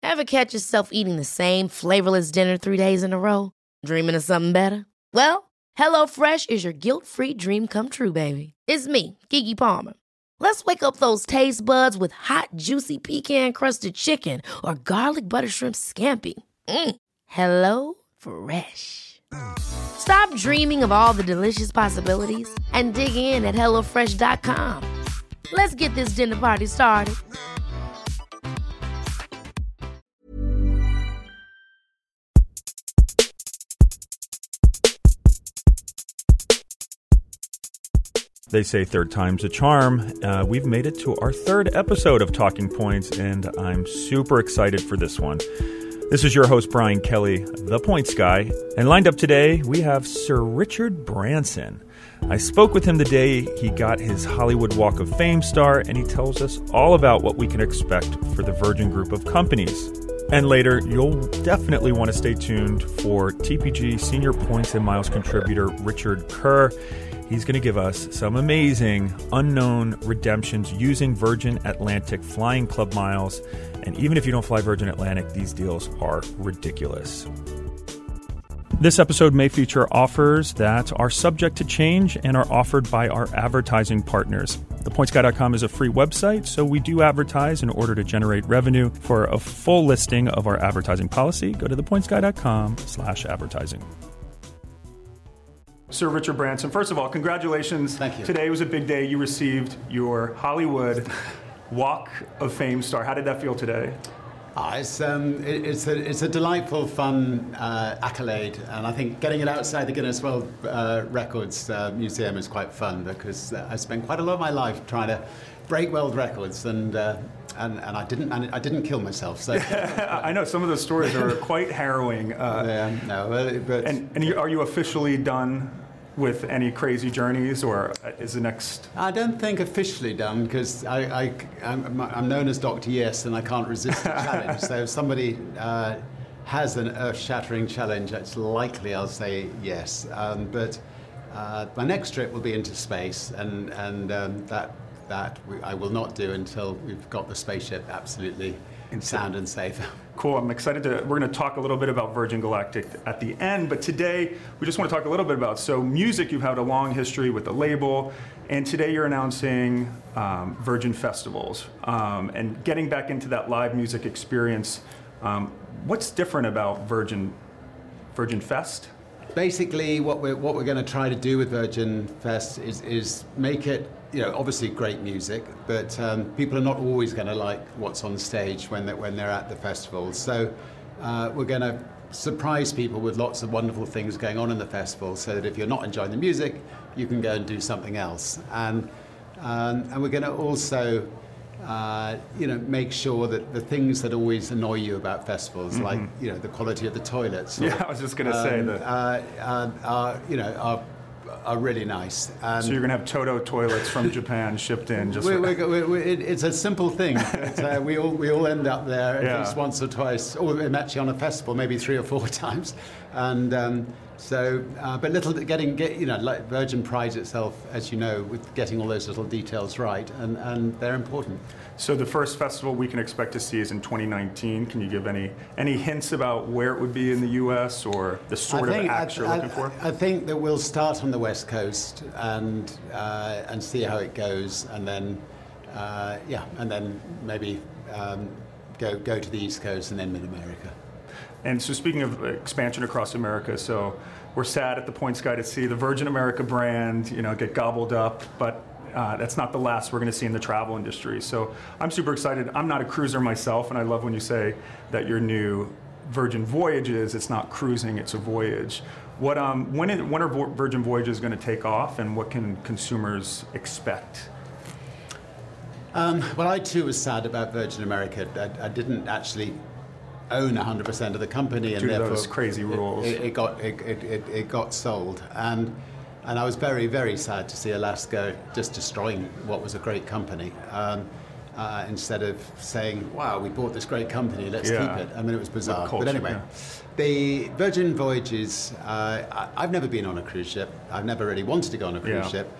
Ever catch yourself eating the same flavorless dinner 3 days in a row? Dreaming of something better? Well, HelloFresh is your guilt-free dream come true, baby. It's me, Keke Palmer. Let's wake up those taste buds with hot, juicy pecan-crusted chicken or garlic butter shrimp scampi. Hello Fresh. Stop dreaming of all the delicious possibilities and dig in at HelloFresh.com. Let's get this dinner party started. They say third time's a charm. We've made it to our third episode of Talking Points, and I'm super excited for this one. This is your host, Brian Kelly, the Points Guy, and lined up today, we have Sir Richard Branson. I spoke with him the day he got his Hollywood Walk of Fame star, and he tells us all about what we can expect for the Virgin Group of companies. And later, you'll definitely want to stay tuned for TPG Senior Points and Miles contributor Richard Kerr. He's going to give us some amazing unknown redemptions using Virgin Atlantic Flying Club miles. And even if you don't fly Virgin Atlantic, these deals are ridiculous. This episode may feature offers that are subject to change and are offered by our advertising partners. ThePointsGuy.com is a free website, so we do advertise in order to generate revenue. For a full listing of our advertising policy, go to ThePointsGuy.com/advertising. Sir Richard Branson, first of all, congratulations. Thank you. Today was a big day. You received your Hollywood Walk of Fame star. How did that feel today? It's a delightful, fun accolade, and I think getting it outside the Guinness World Records Museum is quite fun because I spent quite a lot of my life trying to break world records, and I didn't kill myself. So I know some of those stories are quite harrowing. Are you officially done with any crazy journeys, or is the next? I don't think officially done because I'm known as Dr. Yes, and I can't resist the challenge. So if somebody has an earth-shattering challenge, it's likely I'll say yes. But my next trip will be into space, and that I will not do until we've got the spaceship absolutely sound and safe. Cool. I'm excited we're going to talk a little bit about Virgin Galactic at the end, but today we just want to talk a little bit about, so music, you've had a long history with the label, and today you're announcing Virgin Festivals, and getting back into that live music experience. What's different about Virgin Fest? Basically, what we're going to try to do with Virgin Fest is make it, obviously great music, but people are not always going to like what's on stage when they're at the festival. So we're going to surprise people with lots of wonderful things going on in the festival, so that if you're not enjoying the music, you can go and do something else. And we're going to also make sure that the things that always annoy you about festivals, like the quality of the toilets. I was just going to say that are really nice. So you're going to have Toto toilets from Japan shipped in. It's a simple thing. We all end up there at least once or twice, or actually on a festival maybe 3 or 4 times, and but like Virgin prides itself, as you know, with getting all those little details right, and they're important. So the first festival we can expect to see is in 2019. Can you give any hints about where it would be in the U.S. or the sort of acts you're looking for? I think that we'll start on the West Coast and see how it goes, and then maybe go to the East Coast and then Mid-America. And so speaking of expansion across America, so we're sad at the Points Guy to see the Virgin America brand, get gobbled up, but that's not the last we're going to see in the travel industry. So I'm super excited. I'm not a cruiser myself, and I love when you say that your new Virgin Voyages, it's not cruising, it's a voyage. When are Virgin Voyages going to take off, and what can consumers expect? Well, I too was sad about Virgin America. I didn't actually own 100% of the company, and therefore those crazy rules. It got sold, and I was very, very sad to see Alaska just destroying what was a great company. Instead of saying, "Wow, we bought this great company, let's keep it." I mean, it was bizarre. Culture, but anyway, the Virgin Voyages. I've never been on a cruise ship. I've never really wanted to go on a cruise ship.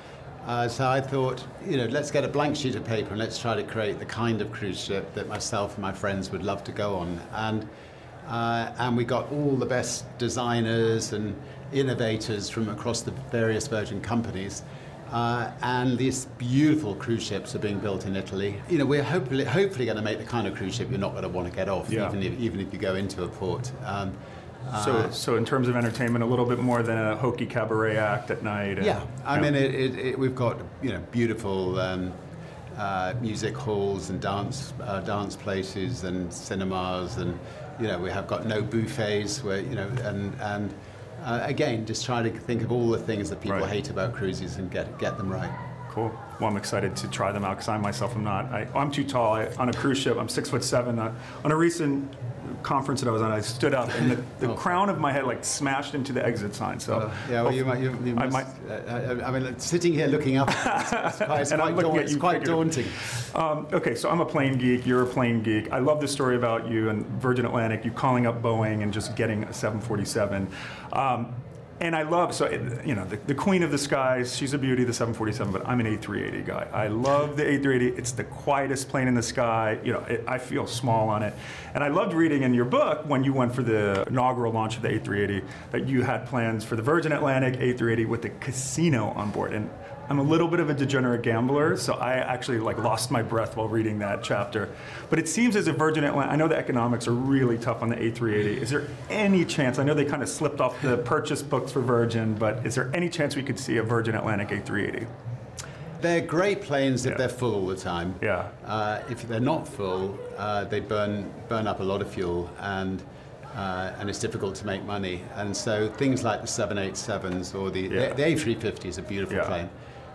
So I thought, let's get a blank sheet of paper and let's try to create the kind of cruise ship that myself and my friends would love to go on. And we got all the best designers and innovators from across the various Virgin companies. And these beautiful cruise ships are being built in Italy. We're hopefully going to make the kind of cruise ship you're not going to want to get off, even if you go into a port. So in terms of entertainment, a little bit more than a hokey cabaret act at night. I mean, we've got beautiful music halls and dance places and cinemas, and we have got no buffets where and again, just try to think of all the things that people hate about cruises and get them right. Cool. Well, I'm excited to try them out because I myself am not. I'm too tall. On a cruise ship, I'm 6'7". On a recent conference that I was on, I stood up and the crown of my head smashed into the exit sign. So you must. I mean, sitting here looking up, it's quite daunting. Okay, so I'm a plane geek. You're a plane geek. I love the story about you and Virgin Atlantic. You calling up Boeing and just getting a 747. And I love, the queen of the skies, she's a beauty, the 747, but I'm an A380 guy. I love the A380. It's the quietest plane in the sky. I feel small on it. And I loved reading in your book when you went for the inaugural launch of the A380 that you had plans for the Virgin Atlantic A380 with the casino on board. And I'm a little bit of a degenerate gambler, so I actually lost my breath while reading that chapter. But it seems as if Virgin Atlantic, I know the economics are really tough on the A380. Is there any chance, I know they kind of slipped off the purchase books for Virgin, but is there any chance we could see a Virgin Atlantic A380? They're great planes if they're full all the time. Yeah. If they're not full, they burn up a lot of fuel, and it's difficult to make money. And so things like the 787s or the A350 is a beautiful plane.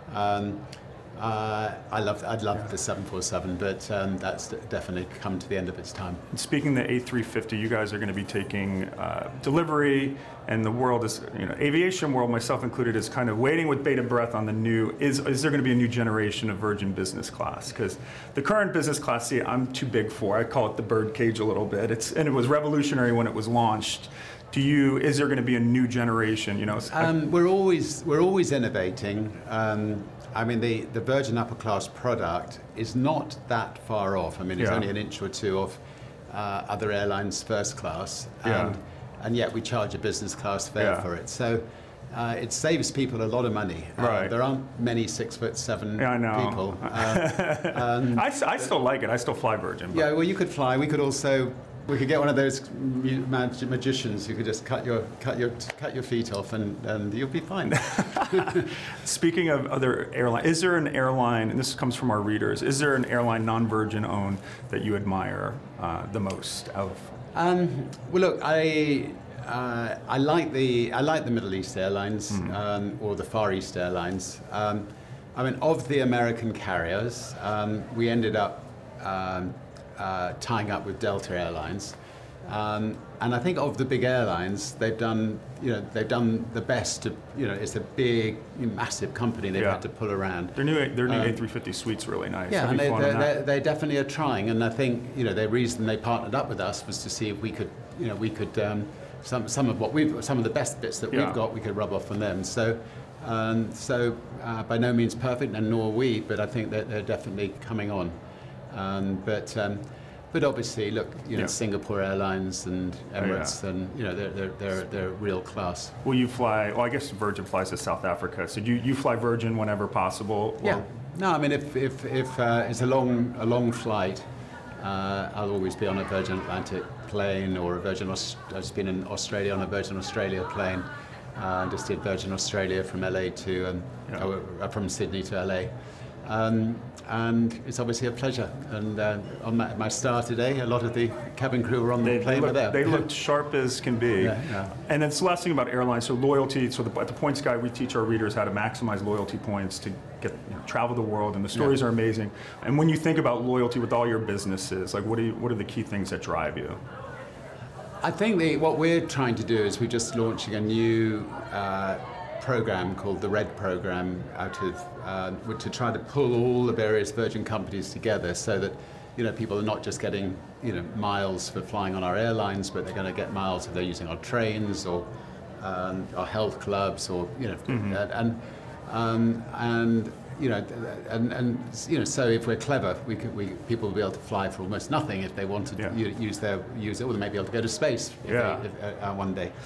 I'd love the 747, but that's definitely come to the end of its time. And speaking of the A350, you guys are going to be taking delivery, and the world is, aviation world, myself included, is kind of waiting with bated breath on the new. Is there going to be a new generation of Virgin business class? Because the current business class, I'm too big for. I call it the bird cage a little bit. And it was revolutionary when it was launched. Is there going to be a new generation? We're always innovating. I mean, the Virgin upper class product is not that far off. I mean, it's only an inch or two off other airlines' first class, and yet we charge a business class fare for it. So it saves people a lot of money. There aren't many 6'7" people. I still like it. I still fly Virgin. Yeah, well, you could fly. We could get one of those magicians who could just cut your feet off, and you'll be fine. Speaking of other airlines, is there an airline, and this comes from our readers, is there an airline non-Virgin owned that you admire the most out of? Well, look, I like the Middle East Airlines or the Far East Airlines. I mean, of the American carriers, we ended up tying up with Delta Airlines, and I think of the big airlines, they've done the best. It's a big, massive company they've had to pull around. Their new A350 suite's really nice. Yeah, and they definitely are trying, and I think the reason they partnered up with us was to see if we could some of the best bits that we've got, we could rub off on them. So by no means perfect, and nor are we, but I think that they're definitely coming on. But obviously, look, Singapore Airlines and Emirates, and they're real class. Will you fly? Well, I guess Virgin flies to South Africa, so do you fly Virgin whenever possible? Yeah. No, I mean, if it's a long flight, I'll always be on a Virgin Atlantic plane or a Virgin. I've just been in Australia on a Virgin Australia plane. Just did Virgin Australia from LA to from Sydney to LA. And it's obviously a pleasure. And on my star today, a lot of the cabin crew were on the plane were there. They looked sharp as can be. Yeah. And then the last thing about airlines, so loyalty. So at the Points Guide, we teach our readers how to maximize loyalty points to get travel the world, and the stories are amazing. And when you think about loyalty with all your businesses, what are the key things that drive you? I think what we're trying to do is we're just launching a new program called the Red Program to try to pull all the various Virgin companies together so that people are not just getting miles for flying on our airlines, but they're going to get miles if they're using our trains or our health clubs or and so if we're clever, people will be able to fly for almost nothing if they want to use it, or they may be able to go to space one day.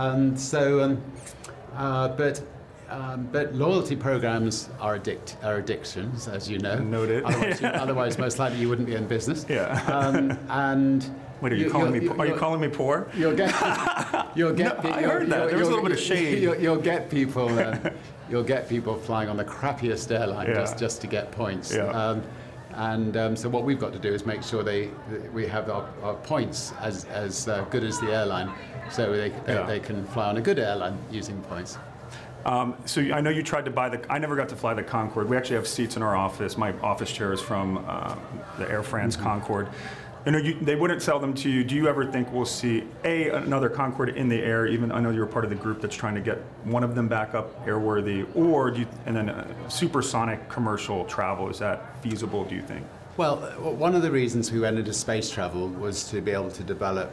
But loyalty programs are addictions, as you know. Noted. Otherwise, most likely you wouldn't be in business. Yeah. Wait, are you calling me poor? You'll get. I heard that. There was a little bit of shade. You'll get people. You'll get people flying on the crappiest airline just to get points. Yeah. So what we've got to do is make sure we have our points as good as the airline, so they can fly on a good airline using points. So I know you tried to buy I never got to fly the Concorde. We actually have seats in our office. My office chair is from the Air France Concorde. They wouldn't sell them to you. Do you ever think we'll see another Concorde in the air? Even I know you're part of the group that's trying to get one of them back up airworthy, or and then supersonic commercial travel, is that feasible, do you think? Well, one of the reasons we went into space travel was to be able to develop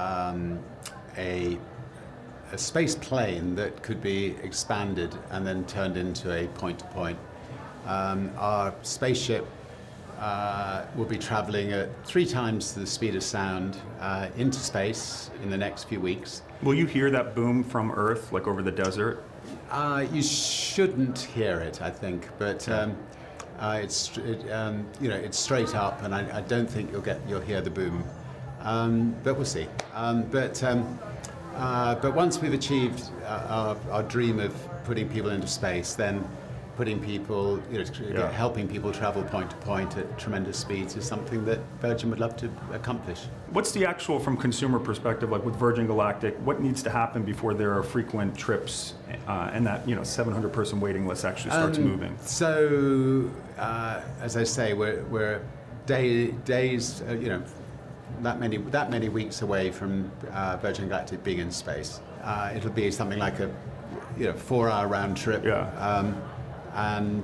a space plane that could be expanded and then turned into a point-to-point. Our spaceship will be traveling at 3 times the speed of sound into space in the next few weeks. Will you hear that boom from Earth, like over the desert? You shouldn't hear it, I think, but it's straight up, and I don't think you'll hear the boom. But we'll see. But once we've achieved our dream of putting people into space, then putting people, helping people travel point to point at tremendous speeds is something that Virgin would love to accomplish. What's the actual, from consumer perspective, like with Virgin Galactic, what needs to happen before there are frequent trips and that 700-person waiting list actually starts moving? So, as I say, we're days, that many weeks away from Virgin Galactic being in space. It'll be something like a 4-hour round trip. Yeah. And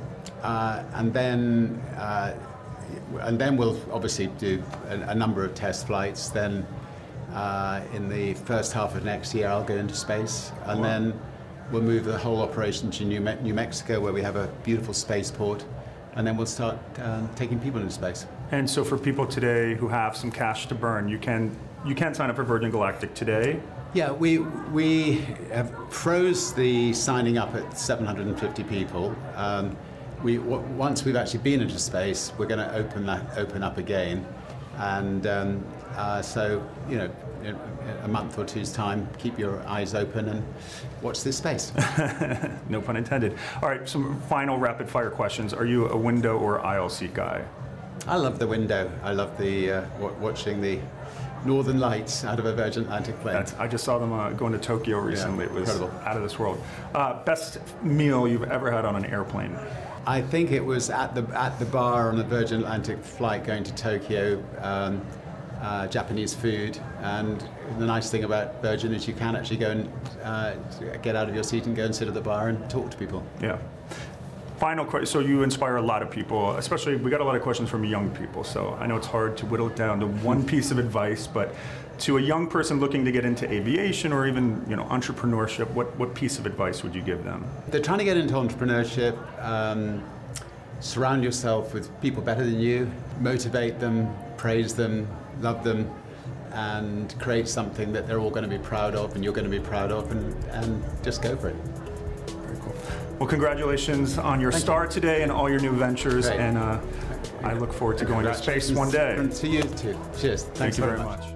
then we'll obviously do a number of test flights. Then in the first half of next year, I'll go into space, and then we'll move the whole operation to New Mexico, where we have a beautiful spaceport, and then we'll start taking people into space. And so, for people today who have some cash to burn, you can sign up for Virgin Galactic today. Yeah, we have froze the signing up at 750 people. Once we've actually been into space, we're going to open up again, and so in a month or two's time, keep your eyes open and watch this space. No pun intended. All right, some final rapid fire questions. Are you a window or aisle seat guy? I love the window. I love the watching the Northern Lights out of a Virgin Atlantic plane. I just saw them going to Tokyo recently. Yeah, it was incredible. Out of this world. Best meal you've ever had on an airplane? I think it was at the bar on a Virgin Atlantic flight going to Tokyo. Japanese food, and the nice thing about Virgin is you can actually go and get out of your seat and go and sit at the bar and talk to people. Yeah. Final question. So you inspire a lot of people, especially we got a lot of questions from young people. So I know it's hard to whittle it down to one piece of advice, but to a young person looking to get into aviation or even entrepreneurship, what piece of advice would you give them? If they're trying to get into entrepreneurship, surround yourself with people better than you, motivate them, praise them, love them, and create something that they're all going to be proud of and you're going to be proud of, and just go for it. Very cool. Well, congratulations on your start today and all your new ventures. Great. And I look forward to going to space one day. And to you too. Cheers. Thank you very much.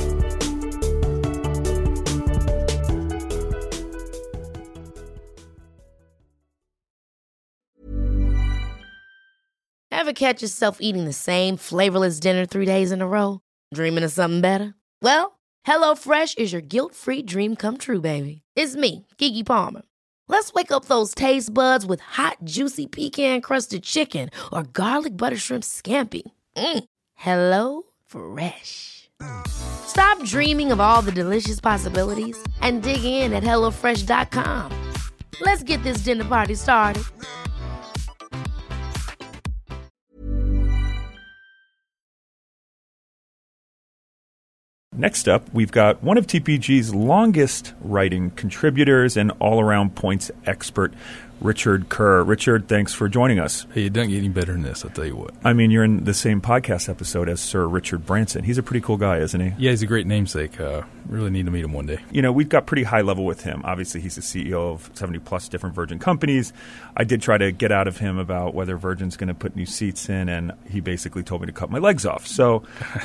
Ever catch yourself eating the same flavorless dinner 3 days in a row? Dreaming of something better? Well, HelloFresh is your guilt-free dream come true, baby. It's me, Keke Palmer. Let's wake up those taste buds with hot, juicy pecan-crusted chicken or garlic butter shrimp scampi. Hello Fresh. Stop dreaming of all the delicious possibilities and dig in at HelloFresh.com. Let's get this dinner party started. Next up, we've got one of TPG's longest writing contributors and all-around points expert, Richard Kerr. Richard, thanks for joining us. Hey, it doesn't get any better than this, I'll tell you what. I mean, you're in the same podcast episode as Sir Richard Branson. He's a pretty cool guy, isn't he? Yeah, he's a great namesake. Really need to meet him one day. You know, we've got pretty high level with him. Obviously, he's the CEO of 70-plus different Virgin companies. I did try to get out of him about whether Virgin's going to put new seats in, and he basically told me to cut my legs off. So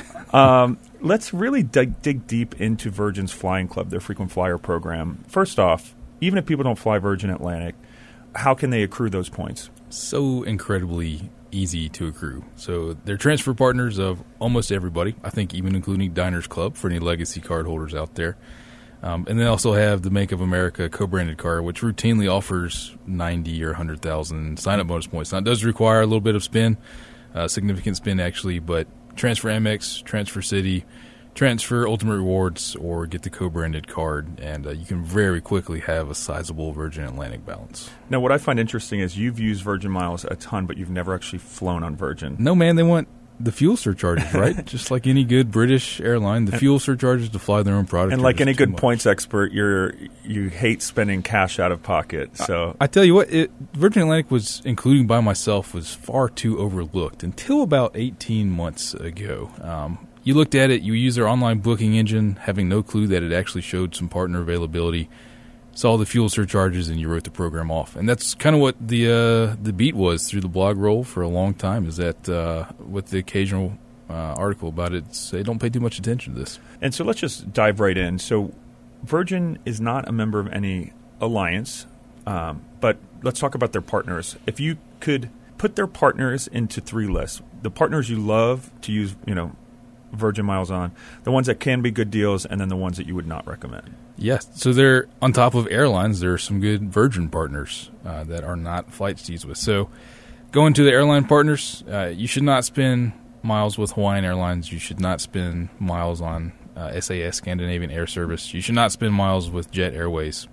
let's really dig deep into Virgin's Flying Club, their frequent flyer program. First off, even if people don't fly Virgin Atlantic, how can they accrue those points? So incredibly easy to accrue. So they're transfer partners of almost everybody, I think even including Diners Club for any legacy card holders out there. And they also have the Bank of America co-branded card, which routinely offers 90 or 100,000 sign-up bonus points. Now, it does require a little bit of spin, significant spin actually, but transfer Amex, transfer Citi, transfer Ultimate Rewards, or get the co-branded card, and you can very quickly have a sizable Virgin Atlantic balance. Now, what I find interesting is you've used Virgin Miles a ton, but you've never actually flown on Virgin. No, man, they want the fuel surcharges, right? Just like any good British airline, the fuel surcharges to fly their own product. And like any good points expert, you hate spending cash out of pocket. So I tell you what, Virgin Atlantic was, including by myself, was far too overlooked until about 18 months ago. You looked at it, you used their online booking engine, having no clue that it actually showed some partner availability, saw the fuel surcharges, and you wrote the program off. And that's kind of what the beat was through the blog roll for a long time, is that with the occasional article about it, say don't pay too much attention to this. And so let's just dive right in. So Virgin is not a member of any alliance, but let's talk about their partners. If you could put their partners into three lists, the partners you love to use, Virgin Miles on, the ones that can be good deals, and then the ones that you would not recommend. Yes. So they're on top of airlines, there are some good Virgin partners that are not flight steeds with. So going to the airline partners, you should not spend miles with Hawaiian Airlines. You should not spend miles on SAS, Scandinavian Air Service. You should not spend miles with Jet Airways.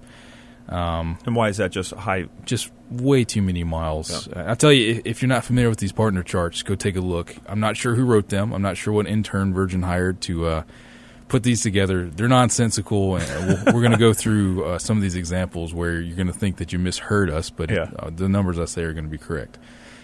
And why is that just high? Just way too many miles. Yeah. I'll tell you, if you're not familiar with these partner charts, go take a look. I'm not sure who wrote them. I'm not sure what intern Virgin hired to put these together. They're nonsensical, and we're going to go through some of these examples where you're going to think that you misheard us, but the numbers I say are going to be correct.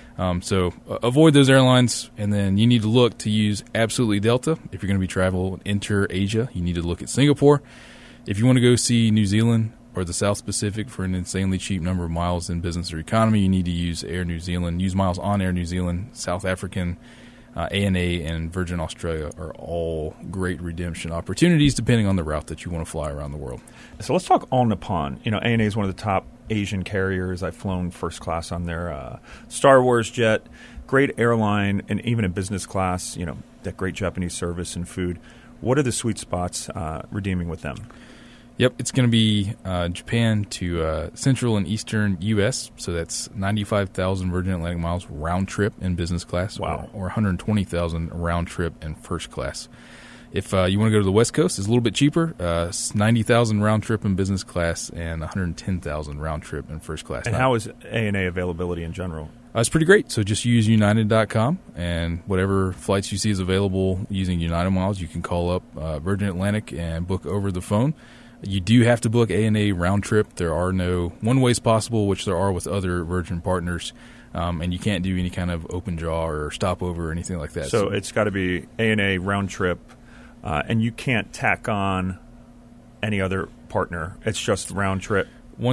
So avoid those airlines, and then you need to look to use absolutely Delta. If you're going to be traveling inter-Asia, you need to look at Singapore. If you want to go see New Zealand or the South Pacific for an insanely cheap number of miles in business or economy, you need to use Air New Zealand. Use miles on Air New Zealand. South African, ANA, and Virgin Australia are all great redemption opportunities depending on the route that you want to fly around the world. So let's talk All Nippon. ANA is one of the top Asian carriers. I've flown first class on their Star Wars jet. Great airline, and even in business class, that great Japanese service and food. What are the sweet spots redeeming with them? Yep, it's going to be Japan to Central and Eastern U.S., so that's 95,000 Virgin Atlantic miles round trip in business class, wow, or 120,000 round trip in first class. If you want to go to the West Coast, it's a little bit cheaper, 90,000 round trip in business class and 110,000 round trip in first class. And how is ANA availability in general? It's pretty great. So just use United.com, and whatever flights you see is available using United Miles, you can call up Virgin Atlantic and book over the phone. You do have to book ANA round trip. There are no one-ways possible, which there are with other Virgin partners, and you can't do any kind of open jaw or stopover or anything like that. So it's got to be ANA round trip, and you can't tack on any other partner. It's just round trip.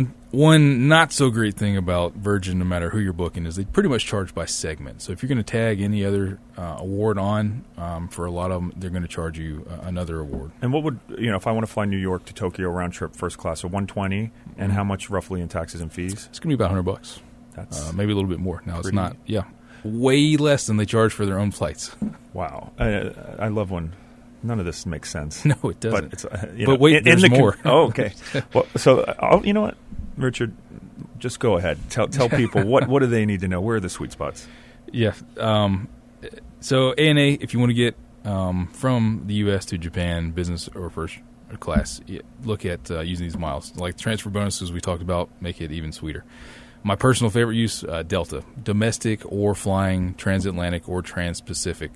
One not so great thing about Virgin, no matter who you're booking, is they pretty much charge by segment. So if you're going to tag any other award on, for a lot of them, they're going to charge you another award. And what would, if I want to fly New York to Tokyo round trip first class, so 120, and how much roughly in taxes and fees? It's going to be about $100. That's maybe a little bit more. Now it's not, way less than they charge for their own flights. Wow. I love when none of this makes sense. No, it doesn't. But it's, but wait, there's more. Oh, okay. Well, so you know what, Richard, just go ahead. Tell people what do they need to know? Where are the sweet spots? Yeah. So ANA, if you want to get from the U.S. to Japan, business or first class, look at using these miles. Like transfer bonuses we talked about, make it even sweeter. My personal favorite use, Delta, domestic or flying transatlantic or trans-Pacific.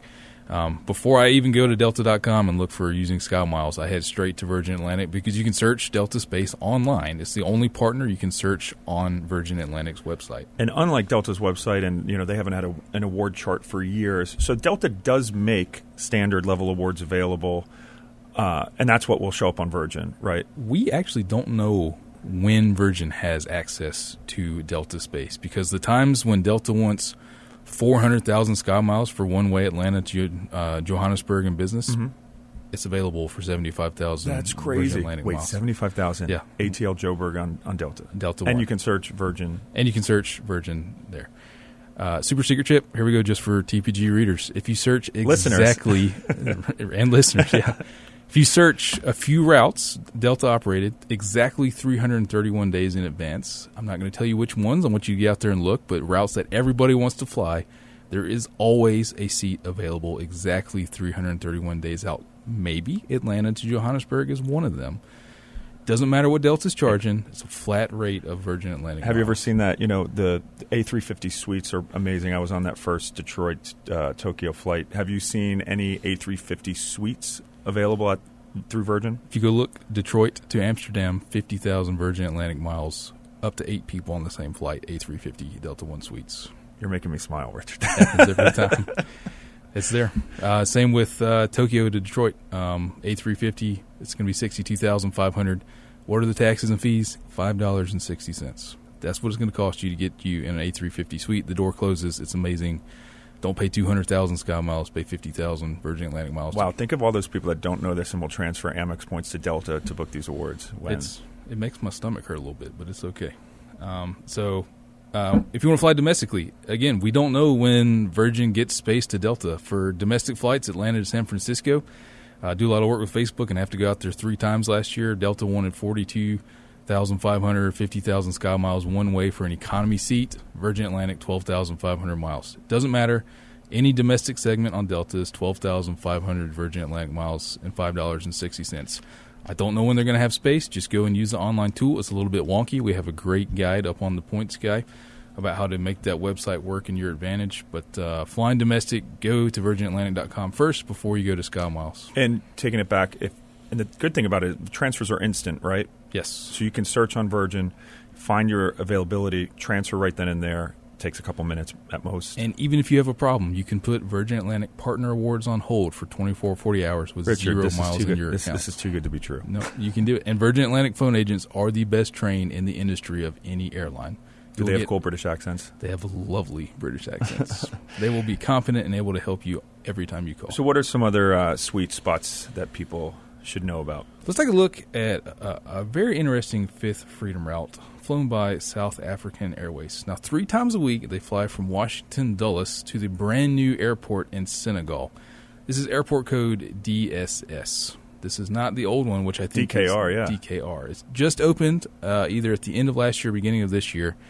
Before I even go to Delta.com and look for using SkyMiles, I head straight to Virgin Atlantic because you can search Delta Space online. It's the only partner you can search on Virgin Atlantic's website. And unlike Delta's website, and they haven't had an award chart for years, so Delta does make standard level awards available, and that's what will show up on Virgin, right? We actually don't know when Virgin has access to Delta Space because the times when Delta wants 400,000 SkyMiles for one-way Atlanta to Johannesburg in business, it's available for 75,000. That's crazy. Wait, miles. 75,000. Yeah. ATL Joburg on Delta. Delta And One. you can search Virgin. And you can search Virgin there. Super secret tip. Here we go, just for TPG readers. If you search exactly and listeners, yeah. If you search a few routes Delta operated exactly 331 days in advance, I'm not going to tell you which ones. I want you to get out there and look, but routes that everybody wants to fly, there is always a seat available exactly 331 days out. Maybe Atlanta to Johannesburg is one of them. Doesn't matter what Delta's charging. It's a flat rate of Virgin Atlantic. Have you ever seen that? The A350 suites are amazing. I was on that first Detroit Tokyo flight. Have you seen any A350 suites available through Virgin? If you go look, Detroit to Amsterdam, 50,000 Virgin Atlantic miles, up to 8 people on the same flight, A350 Delta One suites. You're making me smile, Richard. Happens every time. It's there. Same with Tokyo to Detroit, A350. It's going to be $62,500. What are the taxes and fees? $5.60. That's what it's going to cost you to get you in an A350 suite. The door closes. It's amazing. Don't pay 200,000 SkyMiles. Pay 50,000 Virgin Atlantic miles. Wow! Think of all those people that don't know this and will transfer Amex points to Delta to book these awards. It makes my stomach hurt a little bit, but it's okay. If you want to fly domestically, again, we don't know when Virgin gets space to Delta. For domestic flights, Atlanta to San Francisco, do a lot of work with Facebook and have to go out there 3 times last year. Delta wanted 42,500, 50,000 SkyMiles one way for an economy seat. Virgin Atlantic, 12,500 miles. Doesn't matter. Any domestic segment on Delta is 12,500 Virgin Atlantic miles and $5.60. I don't know when they're going to have space. Just go and use the online tool. It's a little bit wonky. We have a great guide up on the Points Guy about how to make that website work in your advantage. But flying domestic, go to virginatlantic.com first before you go to SkyMiles. And taking it back, and the good thing about it, transfers are instant, right? Yes. So you can search on Virgin, find your availability, transfer right then and there. It takes a couple minutes at most. And even if you have a problem, you can put Virgin Atlantic Partner Awards on hold for 24 or 40 hours with Richard, 0 miles in your account. This is too good to be true. No, you can do it. And Virgin Atlantic phone agents are the best trained in the industry of any airline. Do they have cool British accents? They have lovely British accents. They will be confident and able to help you every time you call. So what are some other sweet spots that people should know about? Let's take a look at a very interesting fifth Freedom route flown by South African Airways. Now, 3 times a week, they fly from Washington Dulles to the brand new airport in Senegal. This is airport code DSS. This is not the old one, which I think DKR, is DKR. It's just opened either at the end of last year or beginning of this year.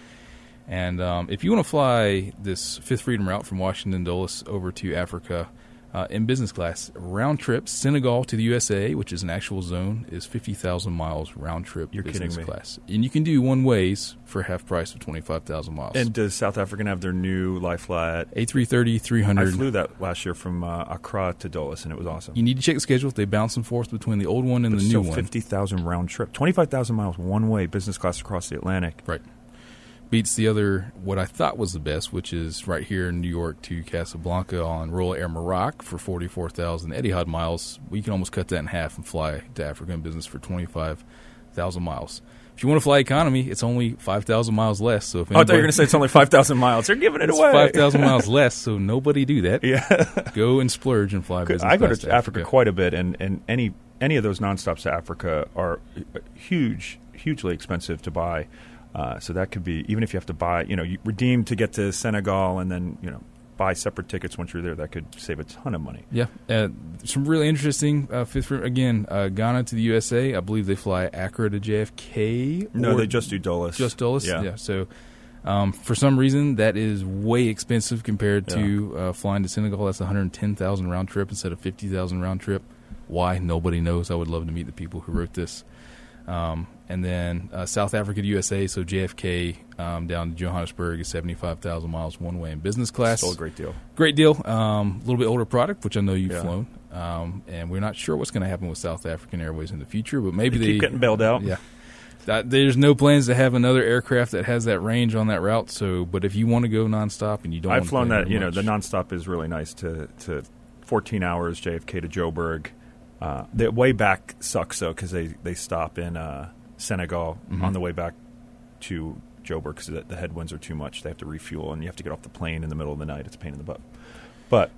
And if you want to fly this fifth Freedom route from Washington Dulles over to Africa in business class, round trip Senegal to the USA, which is an actual zone, is 50,000 miles round trip business class. And you can do one ways for half price of 25,000 miles. And does South African have their new lie flat? A330, 300. I flew that last year from Accra to Dulles, and it was awesome. You need to check the schedule. They bounce and forth between the old one and the new one. 50,000 round trip. 25,000 miles one way, business class across the Atlantic. Right. Beats the other, what I thought was the best, which is right here in New York to Casablanca on Royal Air Maroc for 44,000 Etihad miles. We can almost cut that in half and fly to African business for 25,000 mials. If you want to fly economy, it's only 5,000 miles less. So if I thought you were going to say it's only 5,000 miles. They're giving it away. 5,000 miles less, so nobody do that. Yeah. Go and splurge and fly business I go class to Africa quite a bit, and any of those nonstops to Africa are hugely expensive to buy. So that could be, even if you have to buy, you redeem to get to Senegal and then, buy separate tickets once you're there, that could save a ton of money. Yeah. Some really interesting, Ghana to the USA. I believe they fly Accra to JFK. No, they just do Dulles. Just Dulles? Yeah. So for some reason, that is way expensive compared to flying to Senegal. That's 110,000 round trip instead of 50,000 round trip. Why? Nobody knows. I would love to meet the people who wrote this. And then South Africa to USA, so JFK down to Johannesburg is 75,000 miles one way in business class. Still a great deal. Great deal. A little bit older product, which I know you've flown. And we're not sure what's going to happen with South African Airways in the future, but maybe they keep getting bailed out. Yeah. There's no plans to have another aircraft that has that range on that route. So, but if you want to go nonstop and you don't, I've flown that. the nonstop is really nice to 14 hours JFK to Joburg. The way back sucks though because they stop in Senegal on the way back to Joburg because the headwinds are too much. They have to refuel and you have to get off the plane in the middle of the night. It's a pain in the butt. But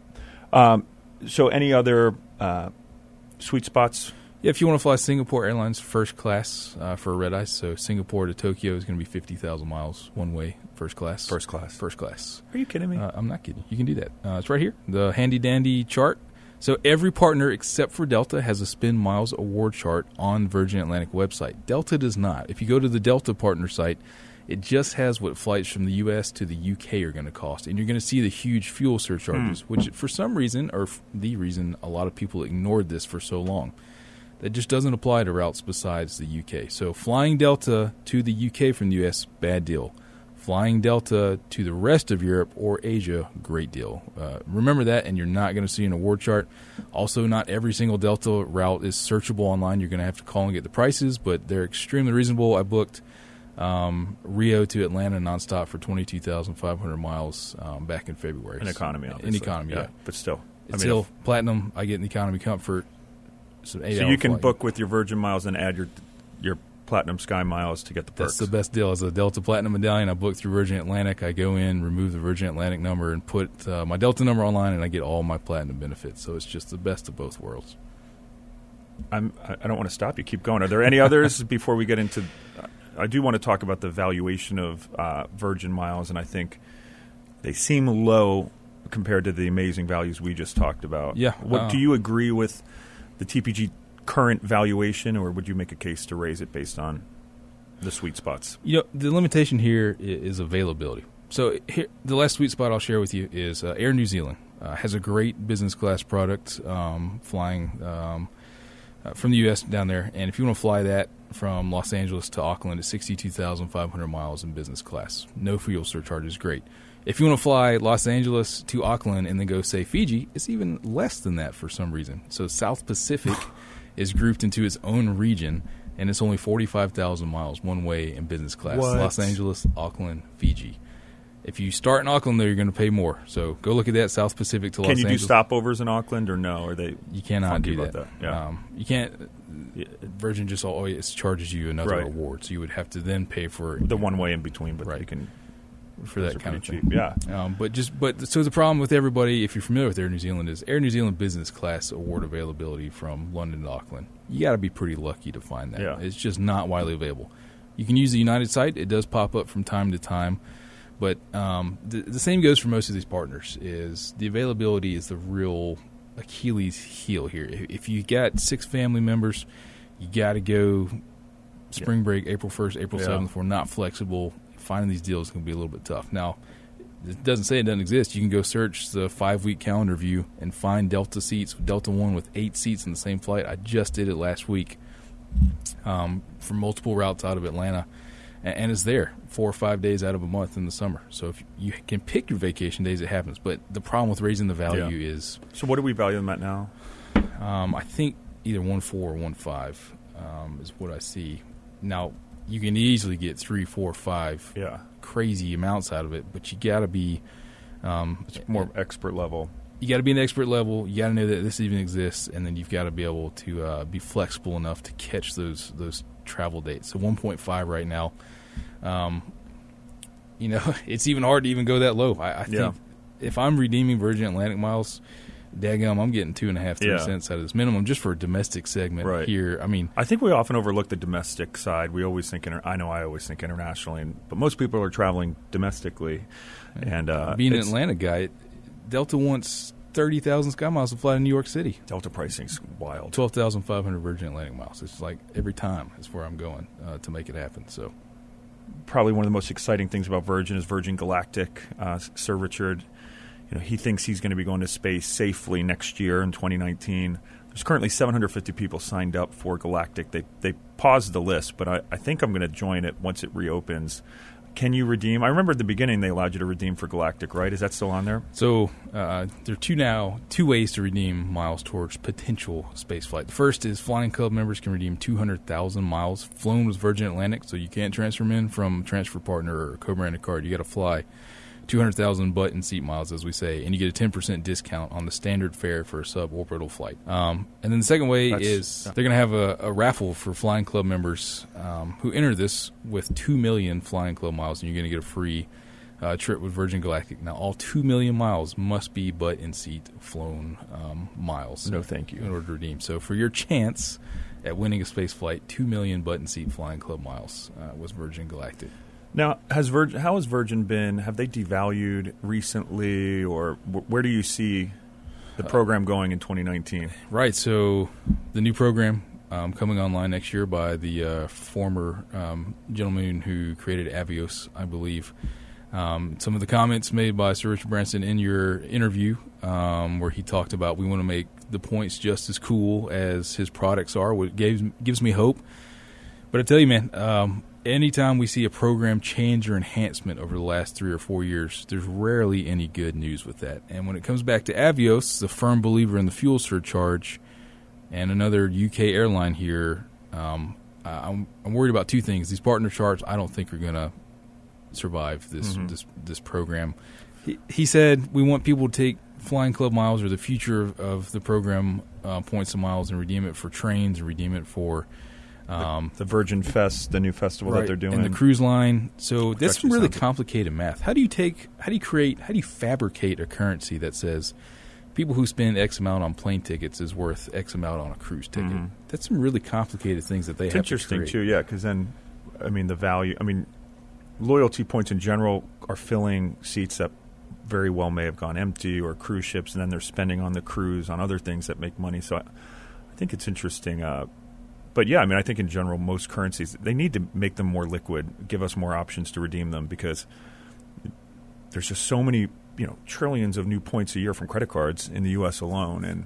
so any other sweet spots? Yeah, if you want to fly Singapore Airlines first class for a red eye, so Singapore to Tokyo is going to be 50,000 miles one way first class. First class. First class. Are you kidding me? I'm not kidding. You can do that. It's right here, the handy dandy chart. So every partner except for Delta has a Spend Miles award chart on Virgin Atlantic website. Delta does not. If you go to the Delta partner site, it just has what flights from the U.S. to the U.K. are going to cost. And you're going to see the huge fuel surcharges, which for some reason, or the reason a lot of people ignored this for so long. That just doesn't apply to routes besides the U.K. So flying Delta to the U.K. from the U.S., bad deal. Flying Delta to the rest of Europe or Asia, great deal. Remember that, and you're not going to see an award chart. Also, not every single Delta route is searchable online. You're going to have to call and get the prices, but they're extremely reasonable. I booked Rio to Atlanta nonstop for 22,500 miles back in February. In economy, obviously. In economy, yeah. But still. It's still platinum. I get in economy comfort. So you can book with your Virgin miles and add your Platinum Sky miles to get the perks. That's the best deal. As a Delta Platinum Medallion, I booked through Virgin Atlantic. I go in, remove the Virgin Atlantic number, and put my Delta number online, and I get all my Platinum benefits. So it's just the best of both worlds. I don't want to stop you. Keep going. Are there any others before we get into I do want to talk about the valuation of Virgin miles, and I think they seem low compared to the amazing values we just talked about. Yeah. Do you agree with the TPG current valuation, or would you make a case to raise it based on the sweet spots? The limitation here is availability. So here, the last sweet spot I'll share with you is Air New Zealand. Has a great business class product flying from the U.S. down there. And if you want to fly that from Los Angeles to Auckland, it's 62,500 miles in business class. No fuel surcharges, great. If you want to fly Los Angeles to Auckland and then go, say, Fiji, it's even less than that for some reason. So South Pacific is grouped into its own region, and it's only 45,000 miles one way in business class. What? Los Angeles, Auckland, Fiji. If you start in Auckland, though, you're going to pay more. So go look at that, South Pacific to Los Angeles. Can you do stopovers in Auckland, or no? Are they? You cannot do that. Yeah. You can't. Virgin just always charges you another award, so you would have to then pay for the one way in between. But you can. For that kind of thing. Cheap. Yeah. So the problem with everybody, if you're familiar with Air New Zealand, is Air New Zealand business class award availability from London to Auckland. You got to be pretty lucky to find that. Yeah. It's just not widely available. You can use the United site. It does pop up from time to time. But the same goes for most of these partners, is the availability is the real Achilles heel here. If you got 6 family members, you got to go spring break, April 1st, April 7th. We're not flexible. Finding these deals is going to be a little bit tough. Now, it doesn't say it doesn't exist. You can go search the 5-week calendar view and find Delta seats, Delta One with 8 seats in the same flight. I just did it last week for multiple routes out of Atlanta, and it's there 4 or 5 days out of a month in the summer. So if you can pick your vacation days, it happens. But the problem with raising the value is... So what do we value them at now? I think either 1.4 or 1.5 is what I see. Now, you can easily get 3, 4, 5 crazy amounts out of it, but you got to be it's more expert level. You got to be an expert level. You got to know that this even exists, and then you've got to be able to be flexible enough to catch those travel dates. So 1.5 right now, it's even hard to even go that low. I think if I'm redeeming Virgin Atlantic miles, daggum, I'm getting 2.5, 3 cents out of this minimum just for a domestic segment here. I mean, I think we often overlook the domestic side. We always think, I always think internationally, but most people are traveling domestically. And being an Atlanta guy, Delta wants 30,000 Sky Miles to fly to New York City. Delta pricing's wild. 12,500 Virgin Atlantic miles. It's like every time is where I'm going to make it happen. So, probably one of the most exciting things about Virgin is Virgin Galactic. Sir Richard. He thinks he's going to be going to space safely next year in 2019. There's currently 750 people signed up for Galactic. They paused the list, but I think I'm going to join it once it reopens. Can you redeem? I remember at the beginning they allowed you to redeem for Galactic, right? Is that still on there? So there are two ways to redeem miles towards potential spaceflight. The first is Flying Club members can redeem 200,000 miles flown with Virgin Atlantic, so you can't transfer them in from transfer partner or co-branded card. You got to fly 200,000 butt and seat miles, as we say, and you get a 10% discount on the standard fare for a suborbital flight. And then the second way is they're going to have a raffle for Flying Club members who enter this with 2 million Flying Club miles, and you're going to get a free trip with Virgin Galactic. Now, all 2 million miles must be butt and seat flown miles. No, thank you. In order to redeem. So for your chance at winning a space flight, 2 million butt and seat Flying Club miles with Virgin Galactic. Now, how has Virgin been? Have they devalued recently, or where do you see the program going in 2019? Right, so the new program coming online next year by the former gentleman who created Avios, I believe. Some of the comments made by Sir Richard Branson in your interview where he talked about we want to make the points just as cool as his products are, what gives me hope. But I tell you, man, anytime we see a program change or enhancement over the last 3 or 4 years, there's rarely any good news with that. And when it comes back to Avios, the firm believer in the fuel surcharge, and another UK airline here, I'm worried about two things. These partner charts I don't think are going to survive this program. He said we want people to take Flying Club miles or the future of the program points and miles and redeem it for trains and redeem it for the Virgin Fest, the new festival that they're doing, and the cruise line. So that's some really complicated math. How do you fabricate a currency that says people who spend X amount on plane tickets is worth X amount on a cruise ticket? That's some really complicated things that they have to create. It's interesting too, yeah, because then, the value. Loyalty points in general are filling seats that very well may have gone empty, or cruise ships, and then they're spending on the cruise on other things that make money. So I think it's interesting. But yeah, I think in general, most currencies, they need to make them more liquid, give us more options to redeem them, because there's just so many, trillions of new points a year from credit cards in the U.S. alone, and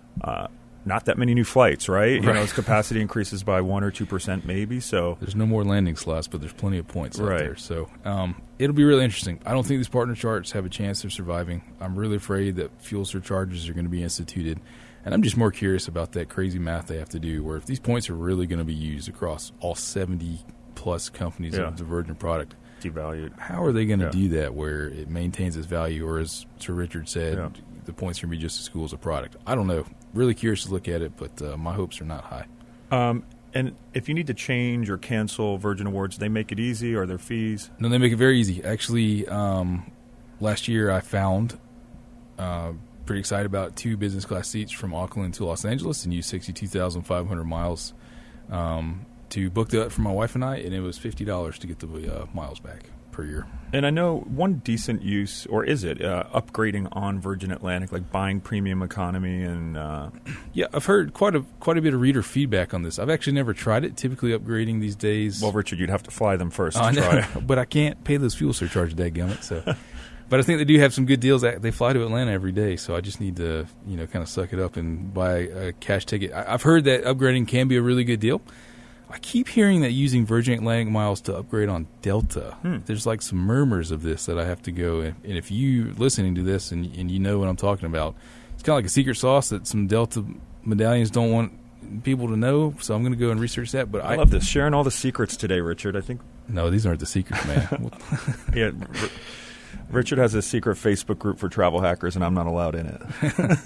not that many new flights, right? As capacity increases by 1 or 2% maybe. So there's no more landing slots, but there's plenty of points out there. So it'll be really interesting. I don't think these partner charts have a chance of surviving. I'm really afraid that fuel surcharges are going to be instituted. And I'm just more curious about that crazy math they have to do, where if these points are really going to be used across all 70-plus companies of the Virgin product, devalued, how are they going to do that where it maintains its value, or as Sir Richard said, the points are going to be just as cool as a product? I don't know. Really curious to look at it, but my hopes are not high. And if you need to change or cancel Virgin Awards, they make it easy? Are there fees? No, they make it very easy. Actually, last year I found... pretty excited about 2 business class seats from Auckland to Los Angeles, and used 62,500 miles to book that for my wife and I, and it was $50 to get the miles back per year. And I know one decent use, or is it, upgrading on Virgin Atlantic, like buying premium economy and... Yeah, I've heard quite a bit of reader feedback on this. I've actually never tried it. Typically upgrading these days... Well, Richard, you'd have to fly them first to try it. But I can't pay those fuel surcharges, dadgummit, so... But I think they do have some good deals. They fly to Atlanta every day, so I just need to, kind of suck it up and buy a cash ticket. I've heard that upgrading can be a really good deal. I keep hearing that using Virgin Atlantic miles to upgrade on Delta. There's like some murmurs of this that I have to go. And if you listening to this and you know what I'm talking about, it's kind of like a secret sauce that some Delta medallions don't want people to know. So I'm going to go and research that. But I love this, sharing all the secrets today, Richard. I think no, these aren't the secrets, man. Yeah. Richard has a secret Facebook group for travel hackers, and I'm not allowed in it.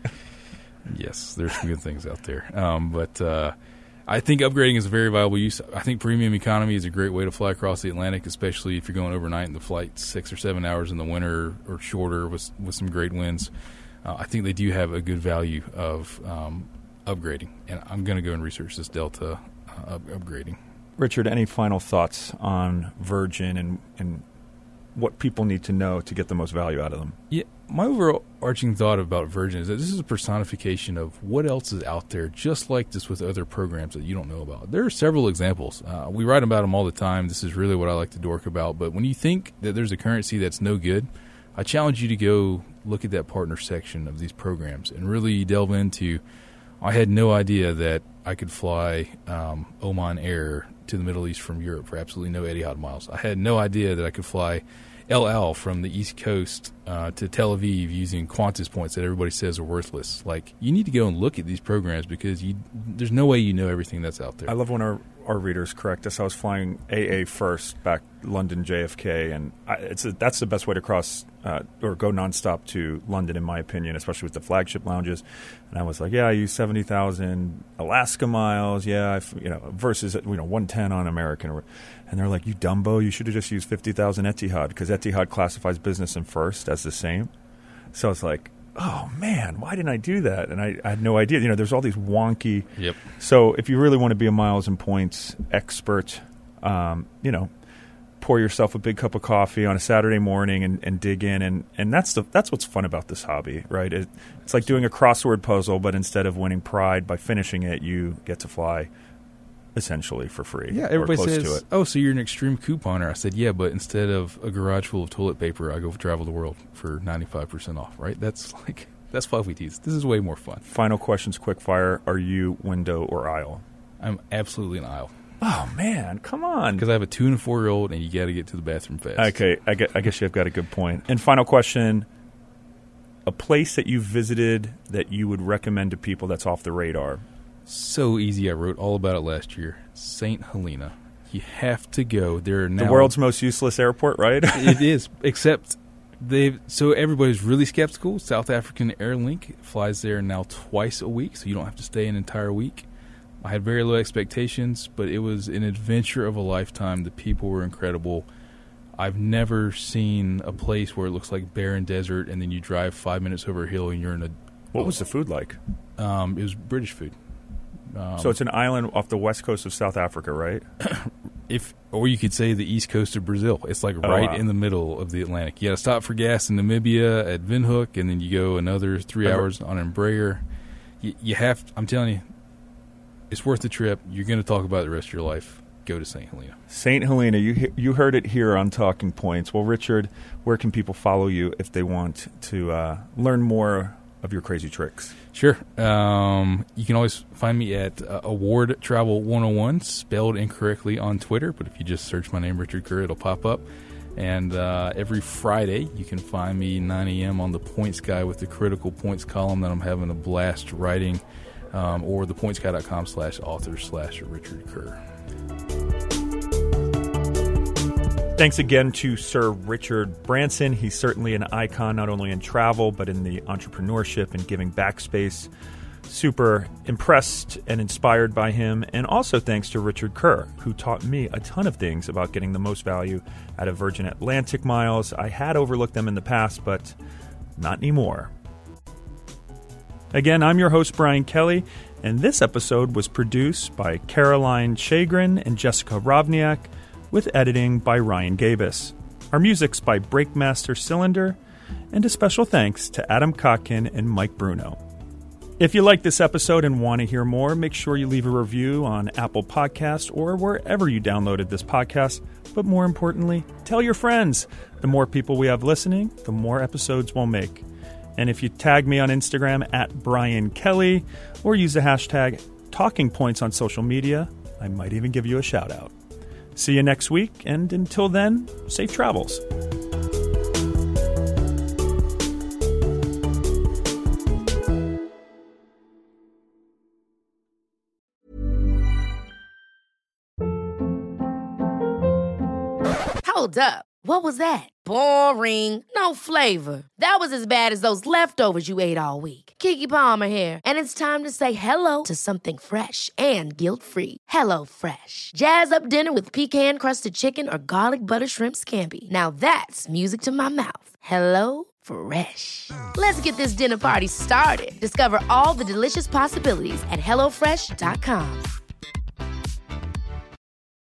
Yes, there's some good things out there. But I think upgrading is a very viable use. I think premium economy is a great way to fly across the Atlantic, especially if you're going overnight and the flight's 6 or 7 hours in the winter or shorter with some great winds. I think they do have a good value of upgrading, and I'm going to go and research this Delta upgrading. Richard, any final thoughts on Virgin and what people need to know to get the most value out of them? Yeah, my overarching thought about Virgin is that this is a personification of what else is out there, just like this with other programs that you don't know about. There are several examples. We write about them all the time. This is really what I like to dork about. But when you think that there's a currency that's no good, I challenge you to go look at that partner section of these programs and really delve into I had no idea that I could fly Oman Air to the Middle East from Europe for absolutely no Etihad miles. I had no idea that I could fly El Al from the East Coast to Tel Aviv using Qantas points that everybody says are worthless. Like, you need to go and look at these programs because there's no way you know everything that's out there. I love when our readers correct us. I was flying AA first back London JFK, and that's the best way to cross or go nonstop to London, in my opinion, especially with the flagship lounges. And I was like, I use 70,000 Alaska miles, versus 110 on American. And they're like, you Dumbo, you should have just used 50,000 Etihad, because Etihad classifies business and first as the same. So it's like, oh, man, why didn't I do that? And I had no idea. There's all these wonky. Yep. So if you really want to be a miles and points expert, pour yourself a big cup of coffee on a Saturday morning and dig in. And that's what's fun about this hobby, right? It's like doing a crossword puzzle, but instead of winning pride by finishing it, you get to fly essentially for free. Yeah, everybody or close says, to it. oh, so you're an extreme couponer. I said, yeah, but instead of a garage full of toilet paper, I go travel the world for 95% off, right? That's why we do this. This is way more fun. Final questions, quick fire. Are you window or aisle? I'm absolutely an aisle. Oh, man, come on. Because I have a 2- and 4-year-old, and you got to get to the bathroom fast. Okay, I guess you've got a good point. And final question, a place that you visited that you would recommend to people that's off the radar? So easy. I wrote all about it last year. St. Helena. You have to go. There now. The world's most useless airport, right? It is, except so everybody's really skeptical. South African Airlink flies there now twice a week, so you don't have to stay an entire week. I had very low expectations, but it was an adventure of a lifetime. The people were incredible. I've never seen a place where it looks like barren desert, and then you drive 5 minutes over a hill, and you're in a... What was the food like? It was British food. So it's an island off the west coast of South Africa, right? Or you could say the east coast of Brazil. It's like in the middle of the Atlantic. You got to stop for gas in Namibia at Windhoek, and then you go another 3 hours on Embraer. You have, I'm telling you, it's worth the trip. You're going to talk about it the rest of your life. Go to St. Helena. St. Helena, you heard it here on Talking Points. Well, Richard, where can people follow you if they want to learn more of your crazy tricks? Sure. You can always find me at Award Travel 101, spelled incorrectly on Twitter, but if you just search my name, Richard Kerr, it'll pop up. And every Friday, you can find me 9 a.m. on the Points Guy with the Critical Points column that I'm having a blast writing, or thepointsguy.com/author/Richard Kerr. Thanks again to Sir Richard Branson. He's certainly an icon, not only in travel, but in the entrepreneurship and giving back space. Super impressed and inspired by him. And also thanks to Richard Kerr, who taught me a ton of things about getting the most value out of Virgin Atlantic miles. I had overlooked them in the past, but not anymore. Again, I'm your host, Brian Kelly, and this episode was produced by Caroline Chagrin and Jessica Rovniak, with editing by Ryan Gabus. Our music's by Breakmaster Cylinder, and a special thanks to Adam Kotkin and Mike Bruno. If you like this episode and want to hear more, make sure you leave a review on Apple Podcasts or wherever you downloaded this podcast. But more importantly, tell your friends. The more people we have listening, the more episodes we'll make. And if you tag me on Instagram at Brian Kelly or use the hashtag Talking Points on social media, I might even give you a shout out. See you next week, and until then, safe travels. Hold up. What was that? Boring. No flavor. That was as bad as those leftovers you ate all week. Keke Palmer here, and it's time to say hello to something fresh and guilt-free. Hello Fresh. Jazz up dinner with pecan-crusted chicken or garlic butter shrimp scampi. Now that's music to my mouth. Hello Fresh. Let's get this dinner party started. Discover all the delicious possibilities at HelloFresh.com.